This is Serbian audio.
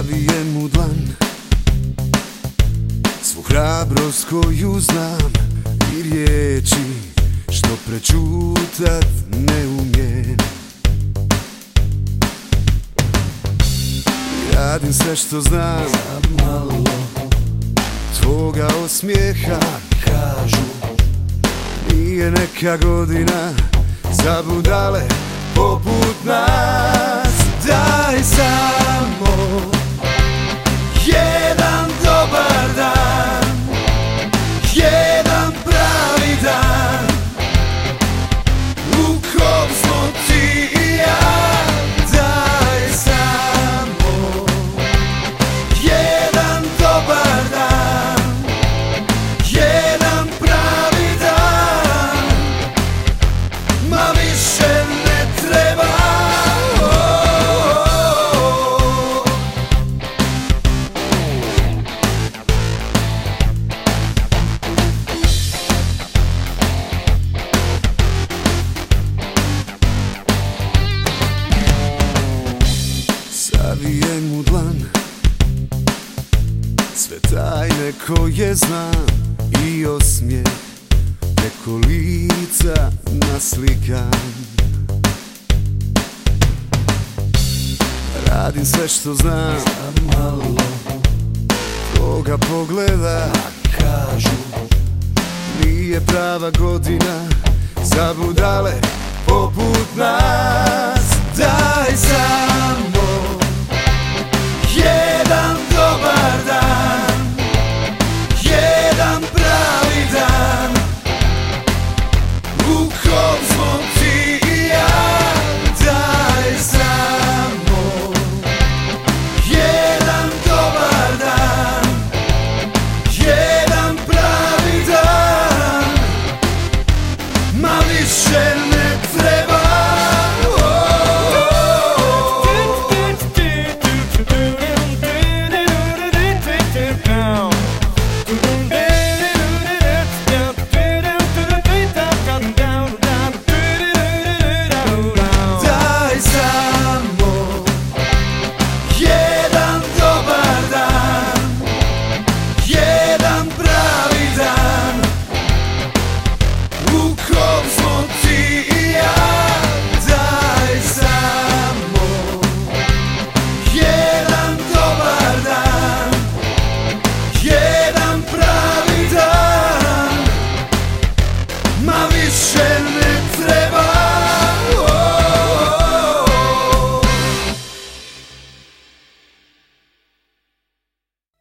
Zavijem u dlan svu hrabrost koju znam i riječi što prečutat ne umijem. Radim sve što znam za malo tvoga osmijeha. Kažu nije neka godina za budale poput nas. Daj samo jedan dobar dan, jedan pravi dan u kom smo ti i ja. Daj samo jedan dobar dan, jedan pravi dan, ma više ne treba. Zavijem u dlan sve tajne koje znam i osmijeh preko lica naslikan. Radim sve što znam za malo tvoga pogleda. Kažu nije prava godina za budale poput nas. Daj samo jedan dobar dan, jedan pravi dan u kom smo ti i ja. Daj samo jedan dobar dan, jedan pravi dan, ma više ne treba. Ma više ne